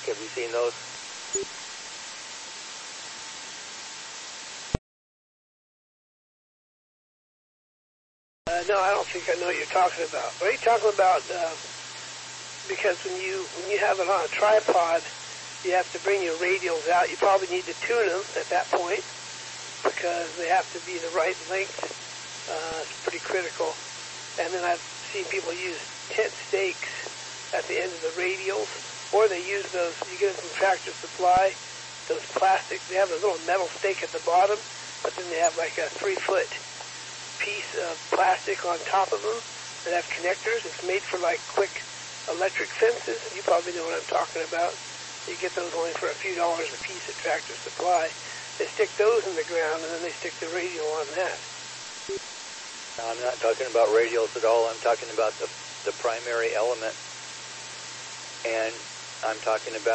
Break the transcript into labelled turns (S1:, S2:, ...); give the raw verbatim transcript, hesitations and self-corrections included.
S1: Have you seen those?
S2: Uh, no, I don't think I know what you're talking about. What are you talking about? Uh, because when you when you have it on a tripod, you have to bring your radials out. You probably need to tune them at that point because they have to be the right length. Uh, it's pretty critical. And then I've seen people use tent stakes at the end of the radials, or they use those, you get them from Tractor Supply, those plastic, they have a little metal stake at the bottom, but then they have like a three-foot piece of plastic on top of them that have connectors. It's made for like quick electric fences. You probably know what I'm talking about. You get those only for a few dollars a piece at Tractor Supply. They stick those in the ground, and then they stick the radial on that.
S1: No, I'm not talking about radials at all. I'm talking about the, the primary element. And I'm talking about